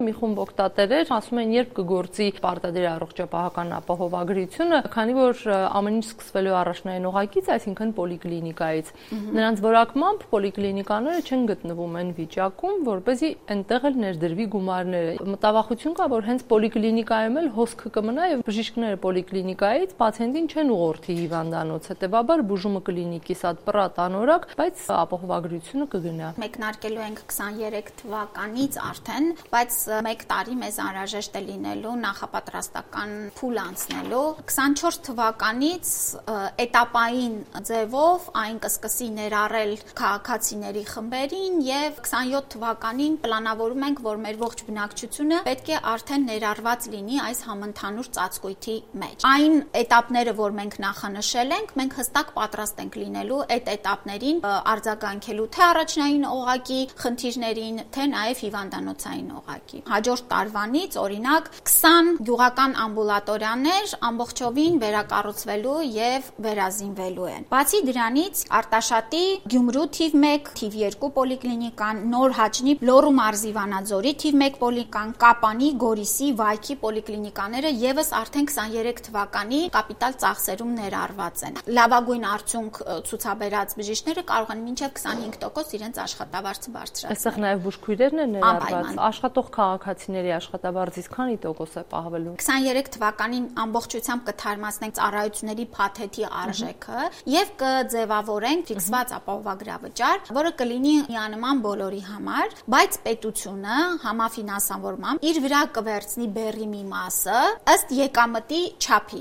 Մի խումբ օգտատերեր ասում են, երբ կգործի պարտադիր առողջապահական ապահովագրությունը, քանի որ ամեն ինչ սկսվելու առաջնային օղակից, այսինքն պոլիկլինիկայից։ Նրանց որակմամբ պոլիկլինիկաները չեն գտնվում այն վիճակում, որպեսզի այնտեղ էլ ներդրվի գումարները։ Մտավախություն կա, որ հենց պոլիկլինիկայում էլ հոսքը կմնա եւ բժիշկները պոլիկլինիկայից պացիենտին չեն ուղղորդի հիվանդանոց, հետեւաբար բուժումը կլինի կիսատ պրատ անորակ, բայց ապահովագրությունը կգնա։ Մեկնարկելու ենք 23 թվականից արդեն, բայց 1 տարի մեզ անհրաժեշտ է լինելու նախապատրաստական փուլ անցնելու։ 24 թվականից էտապային ձևով այն կսկսի ներառել քաղաքացիների խմբերին եւ 27 թվականին պլանավորում ենք, որ մեր ողջ բնակչությունը պետք է արդեն ներառված լինի այս համընդհանուր ծածկույթի մեջ։ Այն էտապները, որ մենք նախանշել ենք, մենք հստակ պատրաստ ենք լինելու այդ էտապներին արձագանքելու թե առաջնային օղակի խնդիրներին, թե նաև հիվանդանոցային օղակի։ Հաջորդ տարվանից, օրինակ, 20 գյուղական ամբուլատորիաներ ամբողջովին վերակառուցվելու եւ վերազինվելու են։ Բացի դրանից, Արտաշատի, Գյումրու թիվ 1, թիվ 2 պոլիկլինիկան, Նոր Հաճնի, Լոռու մարզի Վանաձորի թիվ 1 պոլիկլինիկան, Կապանի, Գորիսի, Վայքի պոլիկլինիկաները եւս արդեն 23 թվականի կապիտալ ծախսերում ներառված են։ Լավագույն արդյունք ցուցաբերած բժիշկները կարող են մինչև 25% իրենց աշխատավարձը բարձրացնել։ Այստեղ նաև բուժքույրերն են ներառված։ Աշխատող քաղաքացիների աշխատավարձից քանի տոկոս է պահվելու։ 23 թվականին ամբողջությամբ կթարմացնենք ծառայությունների փաթեթի արժեքը եւ կձևավորենք ֆիքսված ապահովագրավճար, որը կլինի միանման բոլորի համար, բայց պետությունը համաֆինանսավորմամբ իր վրա կվերցնի բեռի մի մասը ըստ եկամտի չափի։